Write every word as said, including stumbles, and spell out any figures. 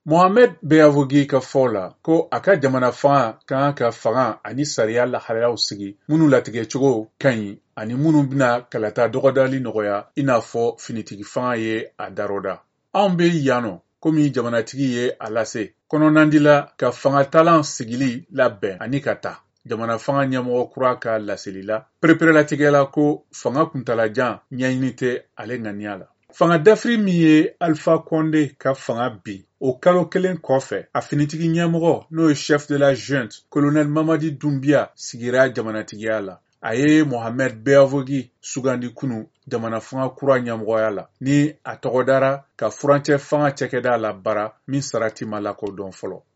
Mohamed Beyavogi ka fɔ la ko a ka jamana fanga kan ka fanga ani sariya lahalayaw sigi minnu latigɛcogo ka ɲi ani minnu bɛna kalata dɔgɔdali nɔgɔya i n'a fɔ finitigi fanga ye a daroda. Anw bɛ yan nɔ komi jamanatigi ye a lase kɔnɔnandi la ka fangatalan sigili labɛn ani ka taa jamana fanga ɲɛmɔgɔ kura ka laseli la pereperelatigɛla ko fanga kuntalajan ɲɛɲini tɛ ale ŋaniya la. Fanga dafiri min ye Alpha Condé ka fanga bin o kalo kelen kɔfɛ a finitigi ɲɛmɔgɔ n'o ye chef de la junte colonel Mamadi Doumbia sigira jamanatigiya la. A ye Mohamed Beyavogi sugandi kunu jamana fanga kura ɲɛmɔgɔya la ni a tɔgɔdara ka furancɛ fanga cɛkɛda la bara min sarati ma lakodɔn fɔlɔ.